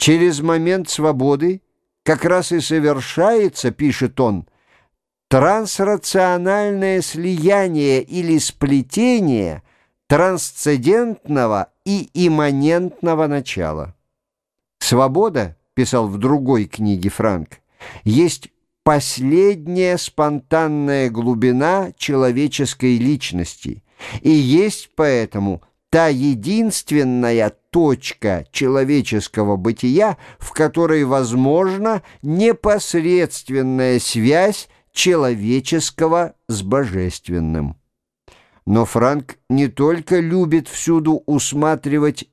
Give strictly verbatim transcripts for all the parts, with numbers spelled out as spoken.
Через момент свободы как раз и совершается, пишет он, трансрациональное слияние или сплетение трансцендентного и имманентного начала. «Свобода», — писал в другой книге Франк, «есть последняя спонтанная глубина человеческой личности и есть поэтому та единственная точка человеческого бытия, в которой возможна непосредственная связь человеческого с божественным». Но Франк не только любит всюду усматривать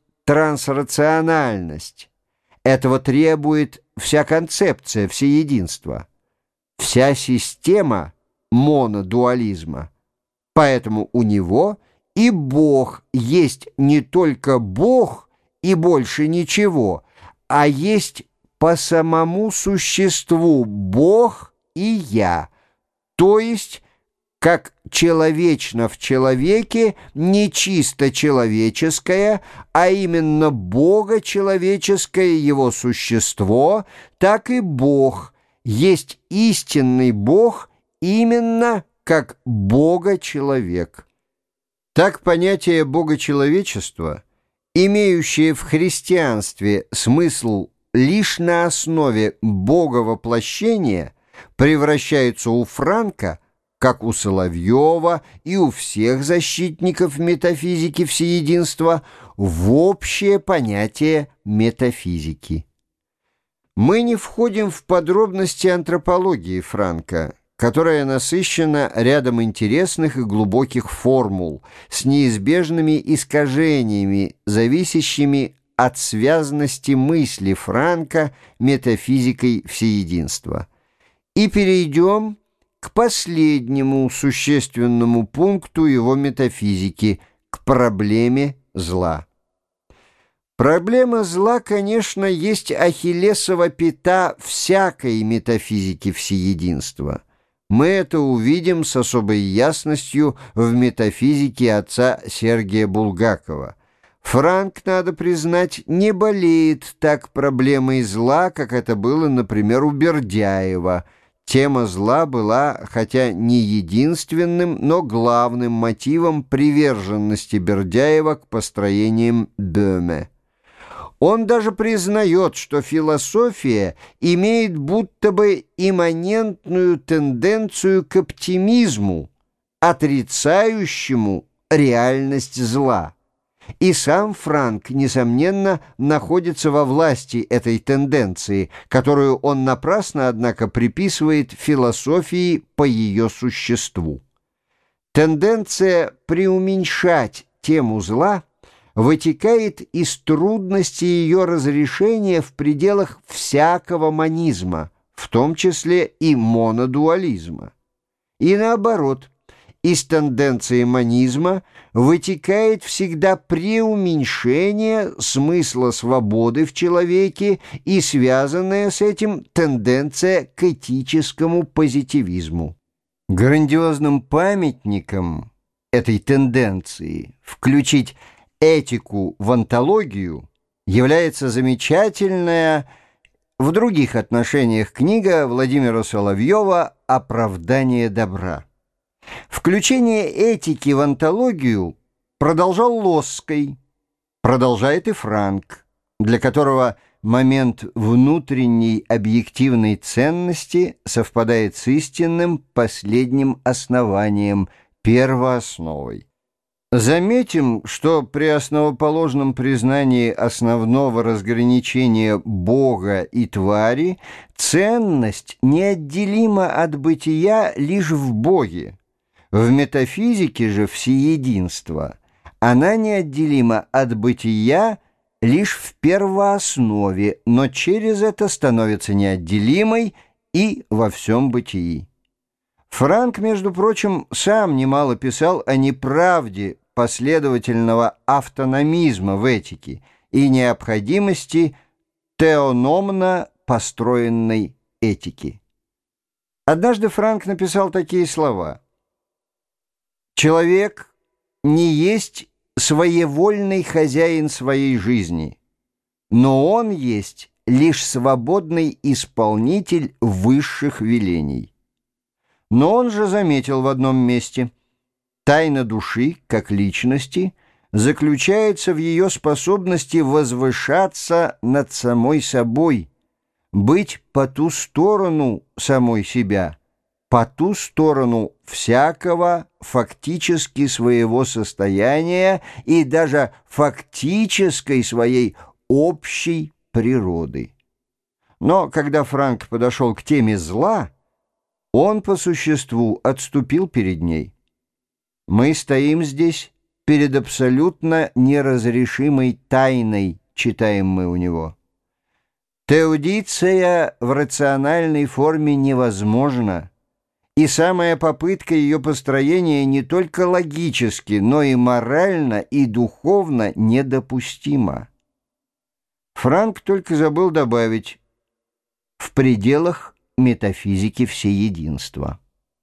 трансрациональность. Этого требует вся концепция всеединства, вся система монодуализма. Поэтому у него и Бог есть не только Бог и больше ничего, а есть по самому существу Бог и Я, то есть как человечно в человеке не чисто человеческое, а именно богочеловеческое его существо, так и Бог есть истинный Бог именно как богочеловек. Так понятие богочеловечества, имеющее в христианстве смысл лишь на основе боговоплощения, превращается у Франка, как у Соловьева и у всех защитников метафизики всеединства, в общее понятие метафизики. Мы не входим в подробности антропологии Франка, которая насыщена рядом интересных и глубоких формул с неизбежными искажениями, зависящими от связанности мысли Франка метафизикой всеединства. И перейдем к последнему существенному пункту его метафизики, к проблеме зла. Проблема зла, конечно, есть ахиллесова пята всякой метафизики всеединства. Мы это увидим с особой ясностью в метафизике отца Сергия Булгакова. Франк, надо признать, не болеет так проблемой зла, как это было, например, у Бердяева. Тема зла была, хотя не единственным, но главным мотивом приверженности Бердяева к построениям Бöhme. Он даже признает, что философия имеет будто бы имманентную тенденцию к оптимизму, отрицающему реальность зла. И сам Франк, несомненно, находится во власти этой тенденции, которую он напрасно, однако, приписывает философии по ее существу. Тенденция преуменьшать тему зла вытекает из трудности ее разрешения в пределах всякого монизма, в том числе и монодуализма. И наоборот, из тенденции монизма вытекает всегда преуменьшение смысла свободы в человеке и связанная с этим тенденция к этическому позитивизму. Грандиозным памятником этой тенденции включить этику в онтологию является замечательная в других отношениях книга Владимира Соловьева «Оправдание добра». Включение этики в онтологию продолжал Лосской, продолжает и Франк, для которого момент внутренней объективной ценности совпадает с истинным последним основанием, первоосновой. Заметим, что при основоположном признании основного разграничения Бога и твари ценность неотделима от бытия лишь в Боге. В метафизике же всеединства она неотделима от бытия лишь в первооснове, но через это становится неотделимой и во всем бытии. Франк, между прочим, сам немало писал о неправде последовательного автономизма в этике и необходимости теономно построенной этики. Однажды Франк написал такие слова: «Человек не есть своевольный хозяин своей жизни, но он есть лишь свободный исполнитель высших велений. Но он же заметил в одном месте: тайна души, как личности, заключается в ее способности возвышаться над самой собой, быть по ту сторону самой себя, по ту сторону всякого фактически своего состояния и даже фактической своей общей природы. Но когда Франк подошел к теме зла, он по существу отступил перед ней. «Мы стоим здесь перед абсолютно неразрешимой тайной», читаем мы у него. Теодиция в рациональной форме невозможна, и самая попытка ее построения не только логически, но и морально и духовно недопустима. Франк только забыл добавить: в пределах метафизики всеединства.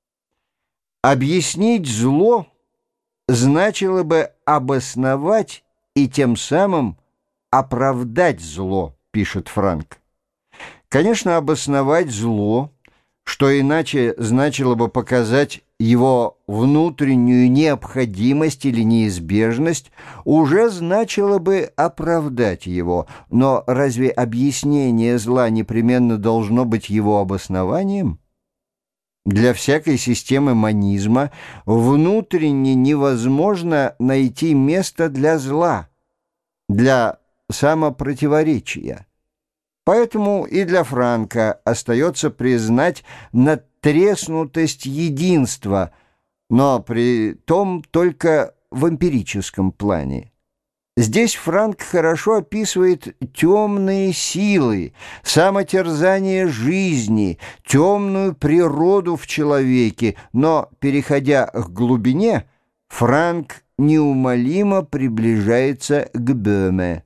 Объяснить зло значило бы обосновать и тем самым оправдать зло, пишет Франк. Конечно, обосновать зло, что иначе значило бы показать его внутреннюю необходимость или неизбежность, уже значило бы оправдать его. Но разве объяснение зла непременно должно быть его обоснованием? Для всякой системы монизма внутренне невозможно найти место для зла, для самопротиворечия. Поэтому и для Франка остается признать надтреснутость единства, но при том только в эмпирическом плане. Здесь Франк хорошо описывает темные силы, самотерзание жизни, темную природу в человеке, но, переходя к глубине, Франк неумолимо приближается к Бöhme.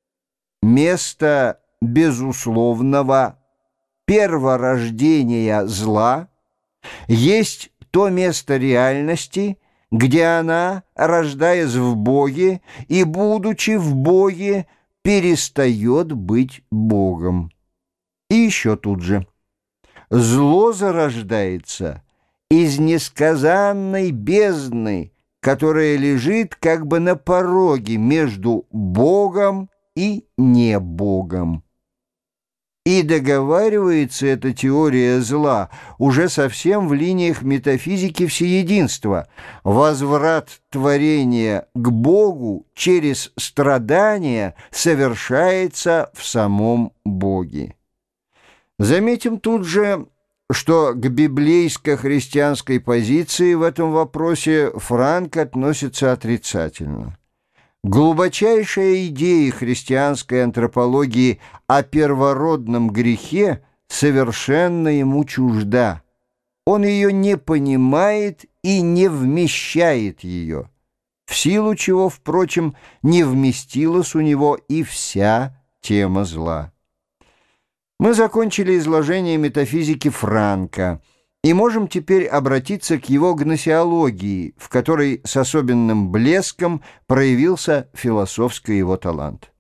Место безусловного перворождения зла есть то место реальности, где она, рождаясь в Боге и будучи в Боге, перестает быть Богом. И еще тут же: зло зарождается из несказанной бездны, которая лежит как бы на пороге между Богом и не Богом. И договаривается эта теория зла уже совсем в линиях метафизики всеединства. Возврат творения к Богу через страдания совершается в самом Боге. Заметим тут же, что к библейско-христианской позиции в этом вопросе Франк относится отрицательно. Глубочайшая идея христианской антропологии о первородном грехе совершенно ему чужда. Он ее не понимает и не вмещает ее, в силу чего, впрочем, не вместилась у него и вся тема зла. Мы закончили изложение метафизики Франка и можем теперь обратиться к его гносеологии, в которой с особенным блеском проявился философский его талант.